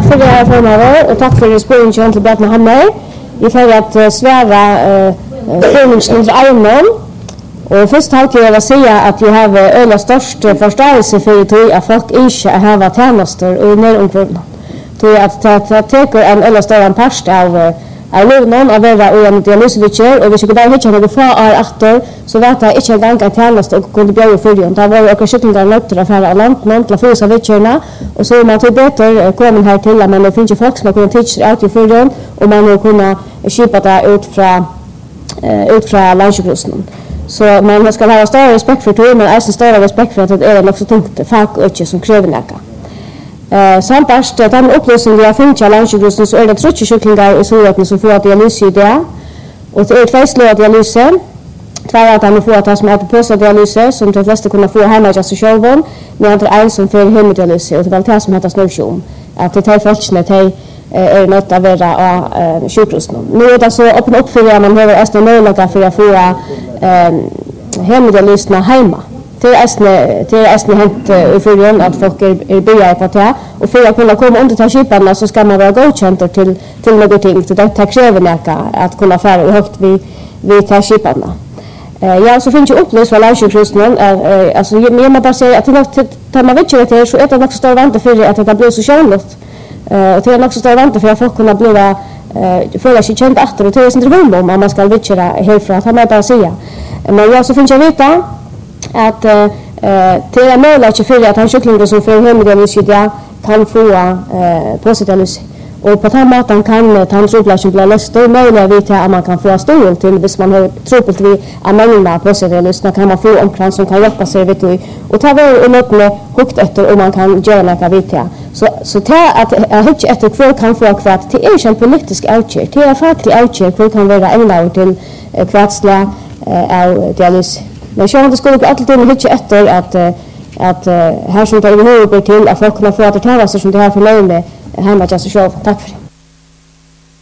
för det här förmåner och tack för spåringen till Bjarne Hammer. Vi får att svära spåringen till Arnon. Och först har jag säga att jag har öla störst förståelse för det att folk inte har tjänster och närområden. Tror att ta en öla större part av lånen av våra och en dialysvitcher och vi skulle bara hitta några få år efter så vet jag inte en gång att tjänst och kunde bli förrjun. Det var också kycklingar nötter för landet till få av vitcherna och så man tror bättre kommer här till att man finns ju folk som har kunnat teach ut i förrjun och man har kunnat köpa det ut från landsbygden. Så man ska ha större respekt för det, men också större respekt för att det är också tungt fack och inte som kräver näka. Sampast den upplösning vi har funnit i landsbygden så är det 30 kycklingar i Sovjetunionen som får att dialys i det. Och det är ett fejslöd dialys. Tvär att han får att ha som äter på sig dialys som de flesta kunna få hemma i sig själva. Men det är en som får hemdialys och det är det som heter snurrsjum. Att det är folkene till är något av våra sjukhusen. Nu är det så öppna upp för att man har ästna möjligheter för att få hemdialysna hemma. Det är ästna hänt i förrjun att folk är bygga på det. Och för att kunna komma under ta kiparna så ska man vara godkänd till något ting. Så det kräver näka att kunna fara högt vid ta kiparna. Ja, så finns ju upplöst för landsbygden. Alltså, jag måste bara säga att när man vet inte det så är det också stor vänta för att det blir så kärnligt. Och det är också stor vänta för att folk kunna bli följa sig känt efter och det är inte rum om man ska vitcha härifrån att han bara säga. Men ja, så finns jag veta att det är möjligt för att han kycklingar som får hemdialys kan få positivt. Och på den måten kan tandtrådplatsen bli löst och möjligt att man kan få stål till hvis man har trådplat vid att mängderna positivt kan man få omkrans som kan hjälpa sig vid det. Och ta var och något med högt efter om man kan göra något vid det. Så det att högt efter kvar kan få kvart till är en politisk outcheck. Det är faktiskt outcheck för kan vara ägnad till kvartsla av dialys. Men jag skulle alltid högt efter att här som det överhuvud till att folk kan få att det tar sig som det här för löjligt hemma till sig själv. Tack för det.